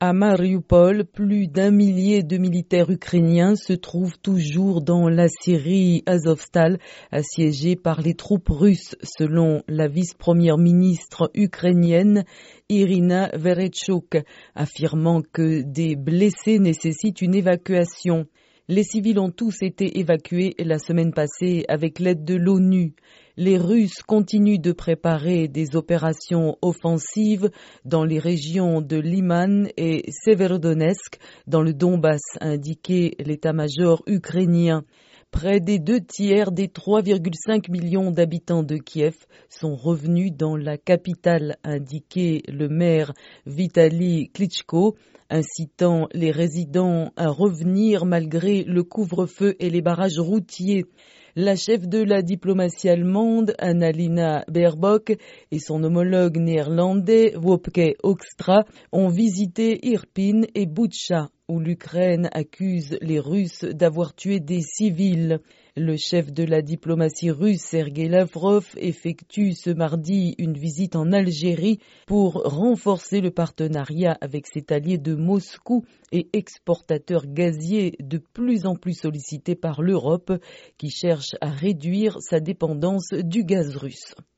À Mariupol, plus d'1 millier de militaires ukrainiens se trouvent toujours dans la scierie Azovstal, assiégée par les troupes russes, selon la vice-première ministre ukrainienne Irina Vereshchuk, affirmant que des blessés nécessitent une évacuation. Les civils ont tous été évacués la semaine passée avec l'aide de l'ONU. Les Russes continuent de préparer des opérations offensives dans les régions de Liman et Severodonetsk, dans le Donbass, a indiqué l'état-major ukrainien. Près des 2/3 des 3,5 millions d'habitants de Kiev sont revenus dans la capitale, a indiqué le maire Vitali Klitschko, incitant les résidents à revenir malgré le couvre-feu et les barrages routiers. La chef de la diplomatie allemande, Annalena Baerbock, et son homologue néerlandais, Wopke Hoekstra, ont visité Irpin et Boutcha, où l'Ukraine accuse les Russes d'avoir tué des civils. Le chef de la diplomatie russe, Sergei Lavrov, effectue ce mardi une visite en Algérie pour renforcer le partenariat avec ses alliés de Moscou et exportateurs gaziers de plus en plus sollicités par l'Europe qui cherche à réduire sa dépendance du gaz russe.